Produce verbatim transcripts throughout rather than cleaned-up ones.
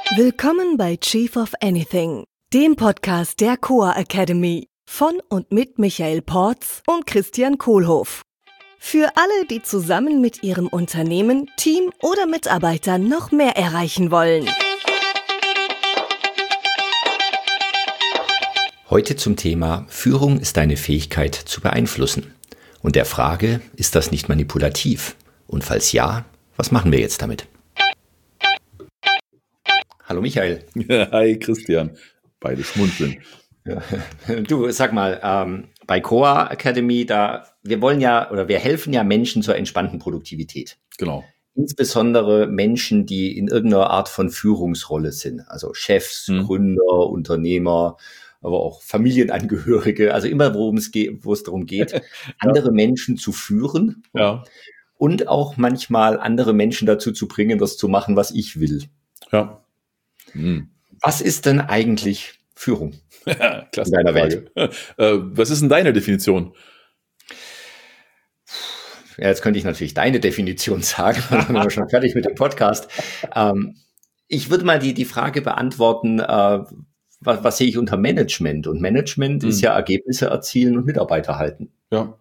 Willkommen bei Chief of Anything, dem Podcast der Coa Academy von und mit Michael Porz und Christian Kohlhoff. Für alle, die zusammen mit ihrem Unternehmen, Team oder Mitarbeitern noch mehr erreichen wollen. Heute zum Thema Führung ist deine Fähigkeit zu beeinflussen. Und der Frage, ist das nicht manipulativ? Und falls ja, was machen wir jetzt damit? Hallo Michael. Hi Christian. Beide schmunzeln. Ja. Du, sag mal, ähm, bei Coa Academy, da wir wollen ja oder wir helfen ja Menschen zur entspannten Produktivität. Genau. Insbesondere Menschen, die in irgendeiner Art von Führungsrolle sind, also Chefs, hm. Gründer, Unternehmer, aber auch Familienangehörige, also immer, worum es geht, wo es darum geht, ja. andere Menschen zu führen ja. und auch manchmal andere Menschen dazu zu bringen, das zu machen, was ich will. Ja. Hm. Was ist denn eigentlich Führung ja, klasse in deiner Frage. Welt? Äh, was ist denn deine Definition? Ja, jetzt könnte ich natürlich deine Definition sagen, dann sind wir schon fertig mit dem Podcast. Ähm, ich würde mal die, die Frage beantworten, äh, was, was sehe ich unter Management? Und Management hm. ist ja Ergebnisse erzielen und Mitarbeiter halten. Ja.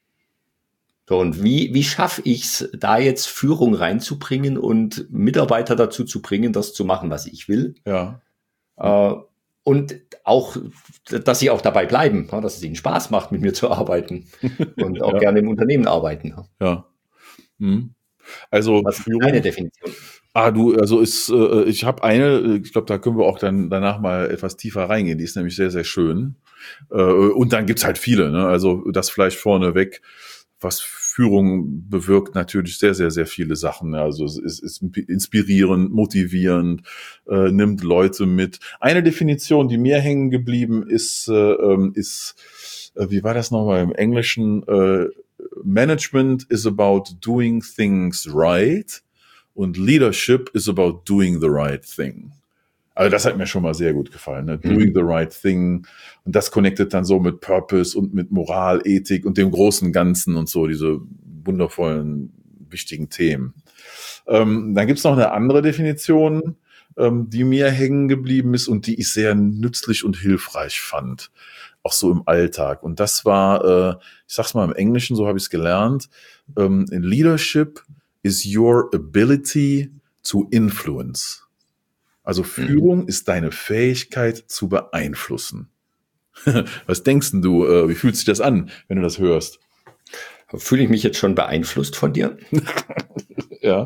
So, und wie, wie schaffe ich es, da jetzt Führung reinzubringen und Mitarbeiter dazu zu bringen, das zu machen, was ich will? Ja. Äh, und auch, dass sie auch dabei bleiben, ja, dass es ihnen Spaß macht, mit mir zu arbeiten und auch ja. gerne im Unternehmen arbeiten. Ja. Hm. Also was ist deine Definition? Ah, du, also ist, äh, ich habe eine, ich glaube, da können wir auch dann danach mal etwas tiefer reingehen. Die ist nämlich sehr, sehr schön. Äh, und dann gibt's halt viele, ne? Also das vielleicht vorneweg. Was Führung bewirkt, natürlich sehr, sehr, sehr viele Sachen. Also es ist, ist inspirierend, motivierend, äh, nimmt Leute mit. Eine Definition, die mir hängen geblieben ist, äh, ist, äh, wie war das nochmal im Englischen? Äh, Management is about doing things right und Leadership is about doing the right thing. Also das hat mir schon mal sehr gut gefallen, ne? Doing mhm. the right thing. Und das connectet dann so mit Purpose und mit Moral, Ethik und dem großen Ganzen und so, diese wundervollen, wichtigen Themen. Ähm, dann gibt's noch eine andere Definition, ähm, die mir hängen geblieben ist und die ich sehr nützlich und hilfreich fand, auch so im Alltag. Und das war, äh, ich sag's mal im Englischen, so habe ich es gelernt, ähm, Leadership is your ability to influence. Also Führung mhm. ist deine Fähigkeit zu beeinflussen. Was denkst denn du, äh, wie fühlt sich das an, wenn du das hörst? Fühle ich mich jetzt schon beeinflusst von dir? ja.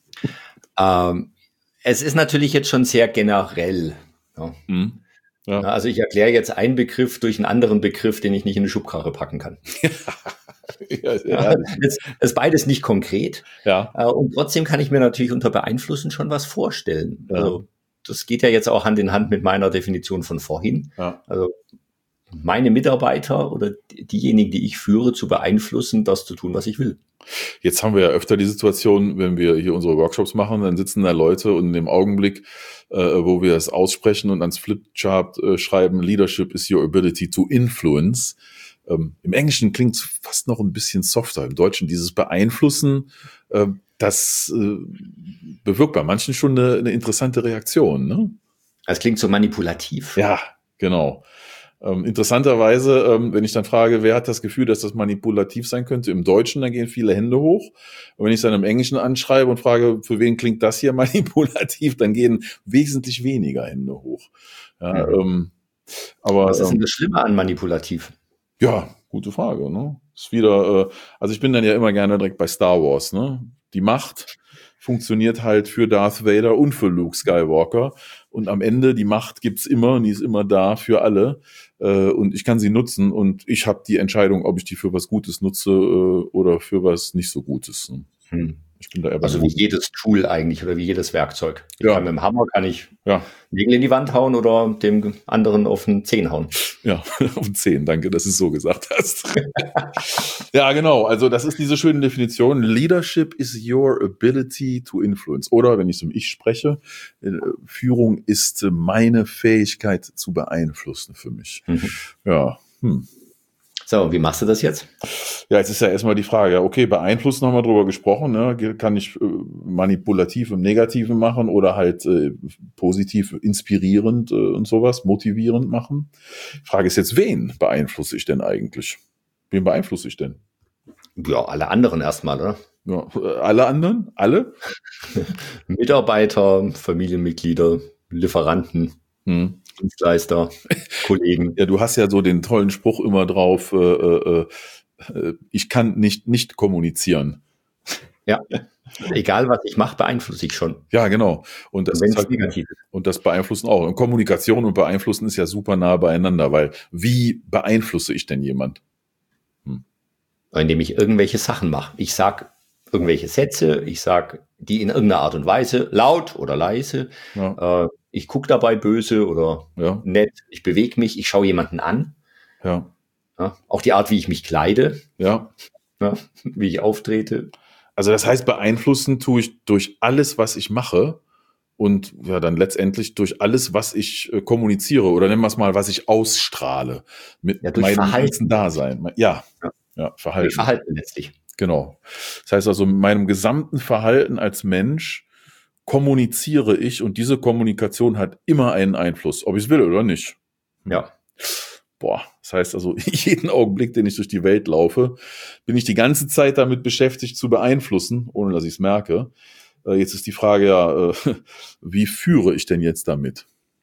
Ähm, es ist natürlich jetzt schon sehr generell. Ja. Mhm. Ja. Also ich erkläre jetzt einen Begriff durch einen anderen Begriff, den ich nicht in eine Schubkarre packen kann. ja, ja. Es ist beides nicht konkret. Ja. Und trotzdem kann ich mir natürlich unter Beeinflussen schon was vorstellen. Ja. Also das geht ja jetzt auch Hand in Hand mit meiner Definition von vorhin. Ja. Also meine Mitarbeiter oder diejenigen, die ich führe, zu beeinflussen, das zu tun, was ich will. Jetzt haben wir ja öfter die Situation, wenn wir hier unsere Workshops machen, dann sitzen da Leute und in dem Augenblick, äh, wo wir es aussprechen und ans Flipchart äh, schreiben, Leadership is your ability to influence. Ähm, im Englischen klingt es fast noch ein bisschen softer. Im Deutschen dieses Beeinflussen, äh, das äh, bewirkt bei manchen schon eine, eine interessante Reaktion, ne? Das klingt so manipulativ. Ja, genau. Ähm, interessanterweise, ähm, wenn ich dann frage, wer hat das Gefühl, dass das manipulativ sein könnte, im Deutschen, dann gehen viele Hände hoch. Und wenn ich es dann im Englischen anschreibe und frage, für wen klingt das hier manipulativ, dann gehen wesentlich weniger Hände hoch. Ja, mhm. ähm, aber, Was ist denn das Schlimme an manipulativ? Ja, gute Frage, ne? Ist wieder, äh, also ich bin dann ja immer gerne direkt bei Star Wars, ne? Die Macht funktioniert halt für Darth Vader und für Luke Skywalker. Und am Ende, die Macht gibt's immer und die ist immer da für alle. Äh, und ich kann sie nutzen und ich habe die Entscheidung, ob ich die für was Gutes nutze äh, oder für was nicht so Gutes. Ne? Hm. Ich bin da eher also wie jedes Tool eigentlich oder wie jedes Werkzeug. Ich ja. kann mit dem Hammer kann ich ja. Nägel in die Wand hauen oder dem anderen auf den Zehen hauen. Ja, auf den Zehen, danke, dass du es so gesagt hast. Ja, genau, also das ist diese schöne Definition. Leadership is your ability to influence. Oder, wenn ich zum Ich spreche, Führung ist meine Fähigkeit zu beeinflussen für mich. Mhm. Ja, hm. So, wie machst du das jetzt? Ja, jetzt ist ja erstmal die Frage, ja, okay, beeinflussen haben wir drüber gesprochen, ne? Kann ich äh, manipulativ im Negativen machen oder halt äh, positiv inspirierend äh, und sowas, motivierend machen? Die Frage ist jetzt, wen beeinflusse ich denn eigentlich? Wen beeinflusse ich denn? Ja, alle anderen erstmal, oder? Ja, alle anderen? Alle? Mitarbeiter, Familienmitglieder, Lieferanten, hm. Dienstleister, Kollegen. Ja, du hast ja so den tollen Spruch immer drauf, äh, äh, äh, ich kann nicht nicht kommunizieren. Ja, egal was ich mache, beeinflusse ich schon. Ja, genau. Und das, und ist halt, negativ ist. Und das beeinflussen auch. Und Kommunikation und Beeinflussen ist ja super nah beieinander, weil wie beeinflusse ich denn jemand? Hm. Indem ich irgendwelche Sachen mache. Ich sag irgendwelche Sätze, ich sag die in irgendeiner Art und Weise, laut oder leise. Ja. Äh, ich gucke dabei böse oder ja. nett, ich bewege mich, ich schaue jemanden an. Ja. Ja. Auch die Art, wie ich mich kleide, ja. Ja, wie ich auftrete. Also das heißt, beeinflussen tue ich durch alles, was ich mache und ja dann letztendlich durch alles, was ich äh, kommuniziere oder nennen wir es mal, was ich ausstrahle mit ja, durch meinem Verhalten. ganzen Dasein. Ja, ja. ja Verhalten. Durch Verhalten letztlich. Genau. Das heißt also, mit meinem gesamten Verhalten als Mensch kommuniziere ich und diese Kommunikation hat immer einen Einfluss, ob ich es will oder nicht. Ja. Boah, das heißt also, jeden Augenblick, den ich durch die Welt laufe, bin ich die ganze Zeit damit beschäftigt zu beeinflussen, ohne dass ich es merke. Äh, jetzt ist die Frage ja, äh, wie führe ich denn jetzt damit?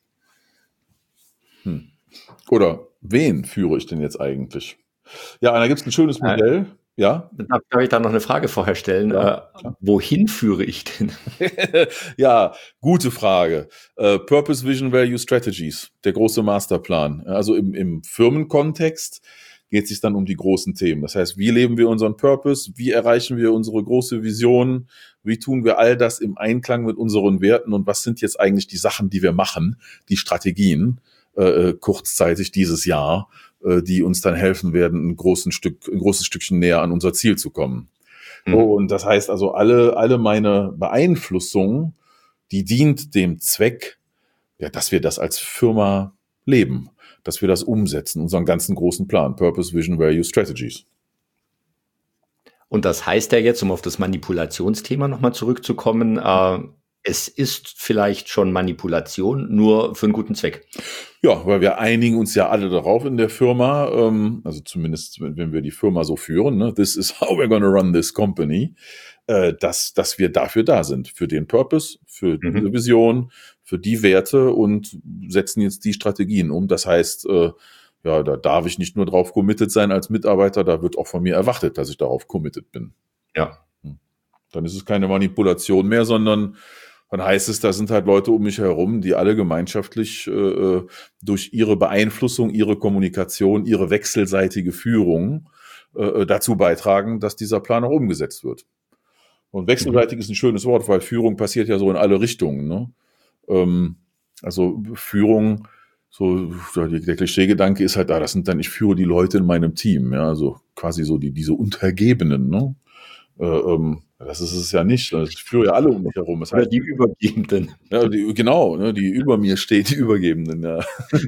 Hm. Oder wen führe ich denn jetzt eigentlich? Ja, da gibt es ein schönes Modell. Äh. Ja. Darf ich da noch eine Frage vorher stellen? Ja, äh, wohin führe ich denn? Ja, gute Frage. Uh, Purpose, Vision, Value, Strategies, der große Masterplan. Also im, im Firmenkontext geht es sich dann um die großen Themen. Das heißt, wie leben wir unseren Purpose? Wie erreichen wir unsere große Vision? Wie tun wir all das im Einklang mit unseren Werten? Und was sind jetzt eigentlich die Sachen, die wir machen, die Strategien, äh, kurzzeitig dieses Jahr, die uns dann helfen werden, ein, großen Stück, ein großes Stückchen näher an unser Ziel zu kommen. Mhm. Und das heißt also, alle, alle meine Beeinflussung, die dient dem Zweck, ja, dass wir das als Firma leben, dass wir das umsetzen, unseren ganzen großen Plan, Purpose, Vision, Value, Strategies. Und das heißt ja jetzt, um auf das Manipulationsthema nochmal zurückzukommen, äh, es ist vielleicht schon Manipulation, nur für einen guten Zweck. Ja, weil wir einigen uns ja alle darauf in der Firma, ähm, also zumindest wenn wir die Firma so führen, ne, this is how we're gonna run this company, äh, dass, dass wir dafür da sind, für den Purpose, für mhm. diese Vision, für die Werte und setzen jetzt die Strategien um. Das heißt, äh, ja, da darf ich nicht nur drauf committed sein als Mitarbeiter, da wird auch von mir erwartet, dass ich darauf committed bin. Ja. Dann ist es keine Manipulation mehr, sondern dann heißt es, da sind halt Leute um mich herum, die alle gemeinschaftlich äh, durch ihre Beeinflussung, ihre Kommunikation, ihre wechselseitige Führung äh, dazu beitragen, dass dieser Plan auch umgesetzt wird. Und wechselseitig mhm. ist ein schönes Wort, weil Führung passiert ja so in alle Richtungen. Ne? Ähm, also Führung, so der Klischeegedanke ist halt, ah, das sind dann, ich führe die Leute in meinem Team, ja, also quasi so die diese Untergebenen, ne? Äh, ähm, das ist es ja nicht. Ich führe ja alle um mich herum. Das heißt, Oder die Übergebenden. Ja, die, genau, ne, die über mir stehen, die Übergebenden, ja.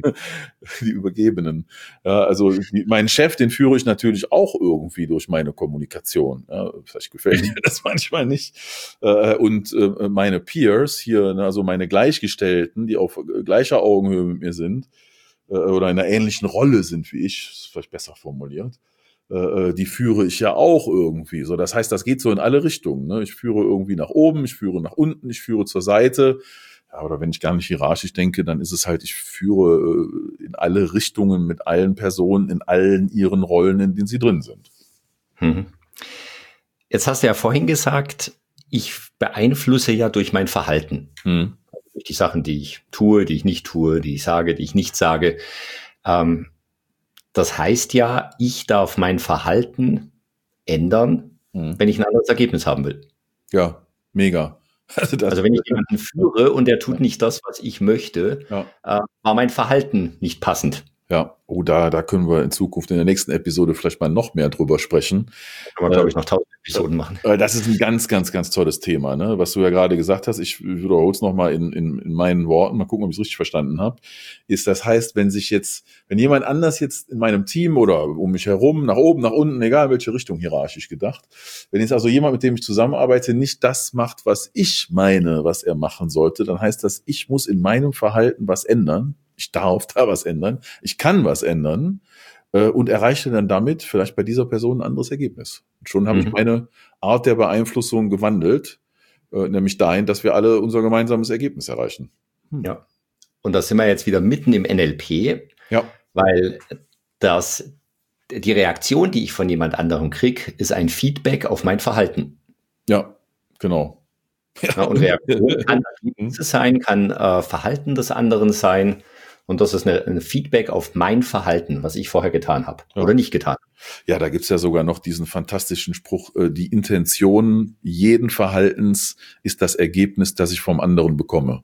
Die Übergebenen. Ja, also die, meinen Chef, den führe ich natürlich auch irgendwie durch meine Kommunikation. Ja, vielleicht gefällt mir das manchmal nicht. Äh, und äh, meine Peers hier, ne, also meine Gleichgestellten, die auf gleicher Augenhöhe mit mir sind äh, oder in einer ähnlichen Rolle sind wie ich, ist vielleicht besser formuliert, die führe ich ja auch irgendwie. So, das heißt, das geht so in alle Richtungen. Ne? Ich führe irgendwie nach oben, ich führe nach unten, ich führe zur Seite. Ja, oder wenn ich gar nicht hierarchisch denke, dann ist es halt, ich führe in alle Richtungen mit allen Personen, in allen ihren Rollen, in denen sie drin sind. Mhm. Jetzt hast du ja vorhin gesagt, ich beeinflusse ja durch mein Verhalten. Mhm. Durch die Sachen, die ich tue, die ich nicht tue, die ich sage, die ich nicht sage. Ähm, Das heißt ja, ich darf mein Verhalten ändern, mhm. wenn ich ein anderes Ergebnis haben will. Ja, mega. Also, das also wenn ich jemanden führe und der tut nicht das, was ich möchte, ja. äh, war mein Verhalten nicht passend. Ja, oh, da, da können wir in Zukunft in der nächsten Episode vielleicht mal noch mehr drüber sprechen. Da kann man, glaube ich, noch tausend Episoden machen. Das ist ein ganz, ganz, ganz tolles Thema, ne? Was du ja gerade gesagt hast. Ich wiederhole es nochmal in, in, in meinen Worten. Mal gucken, ob ich es richtig verstanden habe. Ist, das heißt, wenn sich jetzt, wenn jemand anders jetzt in meinem Team oder um mich herum, nach oben, nach unten, egal welche Richtung, hierarchisch gedacht, wenn jetzt also jemand, mit dem ich zusammenarbeite, nicht das macht, was ich meine, was er machen sollte, dann heißt das, ich muss in meinem Verhalten was ändern. Ich darf da was ändern, ich kann was ändern äh, und erreiche dann damit vielleicht bei dieser Person ein anderes Ergebnis. Und schon habe mhm. ich meine Art der Beeinflussung gewandelt, äh, nämlich dahin, dass wir alle unser gemeinsames Ergebnis erreichen. Hm. Ja, und da sind wir jetzt wieder mitten im N L P, ja. weil das, die Reaktion, die ich von jemand anderem kriege, ist ein Feedback auf mein Verhalten. Ja, genau. Ja, und Reaktion kann das sein, kann äh, Verhalten des anderen sein. Und das ist eine, ein Feedback auf mein Verhalten, was ich vorher getan habe ja. oder nicht getan. Ja, da gibt's ja sogar noch diesen fantastischen Spruch, äh, die Intention jeden Verhaltens ist das Ergebnis, das ich vom anderen bekomme.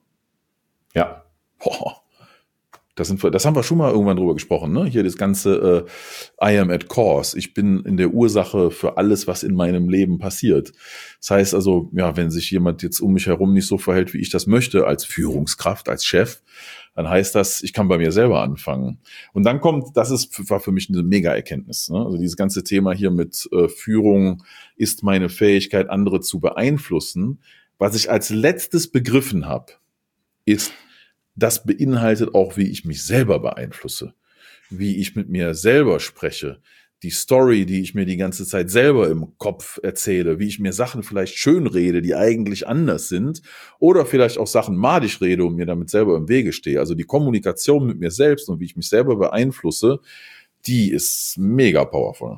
Ja. Boah. Das, sind wir, das haben wir schon mal irgendwann drüber gesprochen, ne? Hier das ganze äh, I am at cause. Ich bin in der Ursache für alles, was in meinem Leben passiert. Das heißt also, ja, wenn sich jemand jetzt um mich herum nicht so verhält, wie ich das möchte, als Führungskraft, als Chef, dann heißt das, ich kann bei mir selber anfangen. Und dann kommt, das ist war für mich eine Mega-Erkenntnis, ne? Also dieses ganze Thema hier mit äh, Führung ist meine Fähigkeit, andere zu beeinflussen. Was ich als letztes begriffen habe, ist, das beinhaltet auch, wie ich mich selber beeinflusse, wie ich mit mir selber spreche, die Story, die ich mir die ganze Zeit selber im Kopf erzähle, wie ich mir Sachen vielleicht schön rede, die eigentlich anders sind, oder vielleicht auch Sachen madig rede und mir damit selber im Wege stehe. Also die Kommunikation mit mir selbst und wie ich mich selber beeinflusse, die ist mega powerful.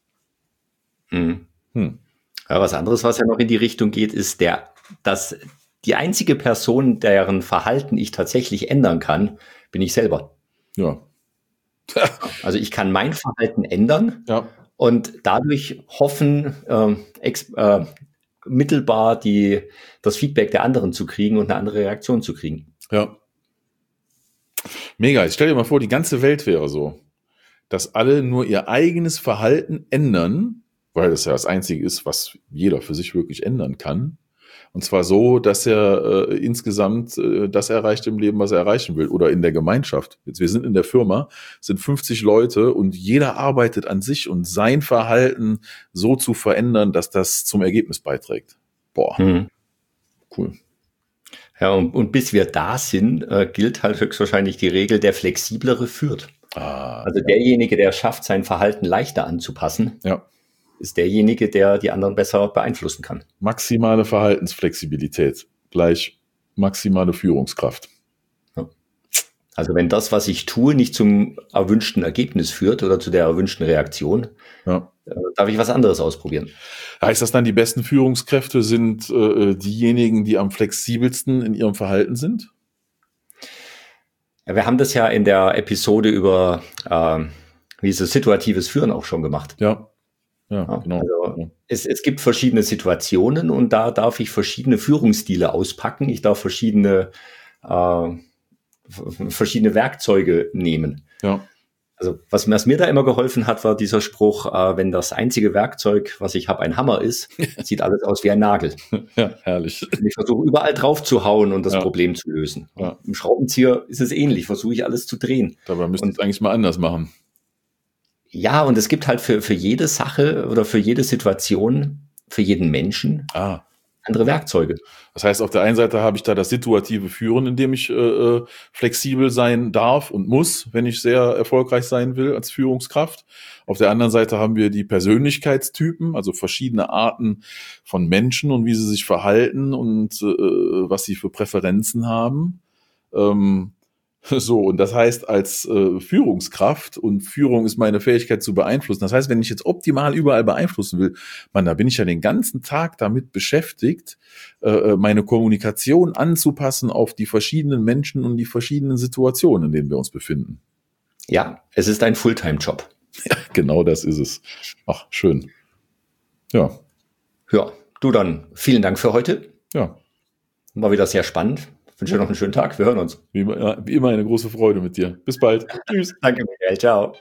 Mhm. Hm. Ja, was anderes, was ja noch in die Richtung geht, ist der, dass die einzige Person, deren Verhalten ich tatsächlich ändern kann, bin ich selber. Ja. Also ich kann mein Verhalten ändern ja. und dadurch hoffen, äh, ex, äh, mittelbar die, das Feedback der anderen zu kriegen und eine andere Reaktion zu kriegen. Ja. Mega. Ich stell dir mal vor, die ganze Welt wäre so, dass alle nur ihr eigenes Verhalten ändern, weil das ja das Einzige ist, was jeder für sich wirklich ändern kann. Und zwar so, dass er äh, insgesamt äh, das erreicht im Leben, was er erreichen will. Oder in der Gemeinschaft. Jetzt, wir sind in der Firma, sind fünfzig Leute und jeder arbeitet an sich und sein Verhalten so zu verändern, dass das zum Ergebnis beiträgt. Boah, hm. cool. Ja, und, und bis wir da sind, äh, gilt halt höchstwahrscheinlich die Regel, der Flexiblere führt. Ah, also ja. derjenige, der schafft, sein Verhalten leichter anzupassen. Ja. ist derjenige, der die anderen besser beeinflussen kann. Maximale Verhaltensflexibilität gleich maximale Führungskraft. Ja. Also wenn das, was ich tue, nicht zum erwünschten Ergebnis führt oder zu der erwünschten Reaktion, ja. darf ich was anderes ausprobieren. Heißt das dann, die besten Führungskräfte sind äh, diejenigen, die am flexibelsten in ihrem Verhalten sind? Ja, wir haben das ja in der Episode über äh, wie ist es, situatives Führen auch schon gemacht. Ja. Ja, ja, genau. Also es, es gibt verschiedene Situationen und da darf ich verschiedene Führungsstile auspacken. Ich darf verschiedene, äh, verschiedene Werkzeuge nehmen. Ja. Also was, was mir da immer geholfen hat, war dieser Spruch, äh, wenn das einzige Werkzeug, was ich habe, ein Hammer ist, sieht alles aus wie ein Nagel. Ja, herrlich. Und ich versuche überall drauf zu hauen und das ja. Problem zu lösen. Ja. Im Schraubenzieher ist es ähnlich, versuche ich alles zu drehen. Dabei müsste ich es eigentlich mal anders machen. Ja, und es gibt halt für, für jede Sache oder für jede Situation, für jeden Menschen ah. andere Werkzeuge. Das heißt, auf der einen Seite habe ich da das situative Führen, in dem ich äh, flexibel sein darf und muss, wenn ich sehr erfolgreich sein will als Führungskraft. Auf der anderen Seite haben wir die Persönlichkeitstypen, also verschiedene Arten von Menschen und wie sie sich verhalten und äh, was sie für Präferenzen haben. Ähm, So, und das heißt, als äh, Führungskraft, und Führung ist meine Fähigkeit zu beeinflussen, das heißt, wenn ich jetzt optimal überall beeinflussen will, man, da bin ich ja den ganzen Tag damit beschäftigt, äh, meine Kommunikation anzupassen auf die verschiedenen Menschen und die verschiedenen Situationen, in denen wir uns befinden. Ja, es ist ein Fulltime-Job. Ja, genau das ist es. Ach, schön. Ja. Ja, du dann, vielen Dank für heute. Ja. War wieder sehr spannend. Ich wünsche dir noch einen schönen Tag. Wir hören uns. Wie immer, ja, wie immer eine große Freude mit dir. Bis bald. Tschüss. Danke, Michael. Ciao.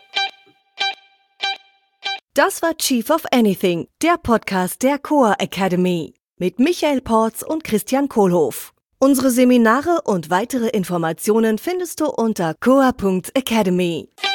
Das war Chief of Anything, der Podcast der Coa Academy mit Michael Porz und Christian Kohlhoff. Unsere Seminare und weitere Informationen findest du unter coa punkt academy.